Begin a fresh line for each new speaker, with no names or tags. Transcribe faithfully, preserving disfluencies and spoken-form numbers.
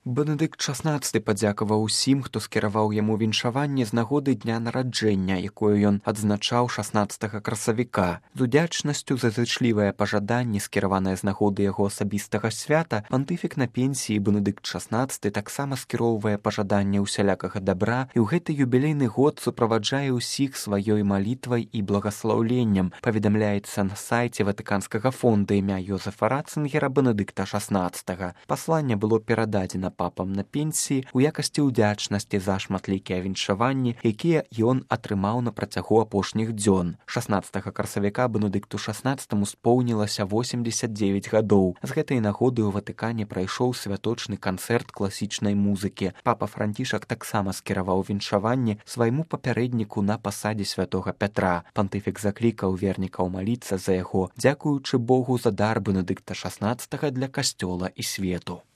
Бенедыкт шаснаццаты падзякаваў усім, хто скіраваў яму віншаванне з нагоды дня нараджэння, якое ён адзначаў шаснаццатага красавіка. З удзячнасцю за зычлівае пажаданне, скіраванае з нагоды яго асабістага свята, пантыфік на пенсіі Бенедыкт шаснаццаты таксама скіроўвае пажаданне ўсялякага дабра і ў гэты юбілейны год суправаджае ўсіх сваёй малітвай і благаслаўленнем, паведамляецца на сайце Ватыканскага фонда імя Йозефа Ратцынгера Бенедыкта шаснаццатага. Пасланне было перададзена папам на пенсіі у якасці ўдзячнасці за шматлікія віншаванні, якія ён атрымаў на працягу апошніх дзён. шаснаццатага красавіка Бенедыкту шаснаццатаму споўнілася восемдзесят дзевяць гадоў. З гэтай нагоды ў Ватыкане прайшоў святочны канцэрт класічнай музыкі. Папа Францішак таксама скіраваў віншаванне свайму папярэдніку на пасадзе святога Пятра. Пантыфік заклікаў вернікаў маліцца за яго, дзякуючы Богу за дар Бенедыкта шаснаццатага для касцёла і свету.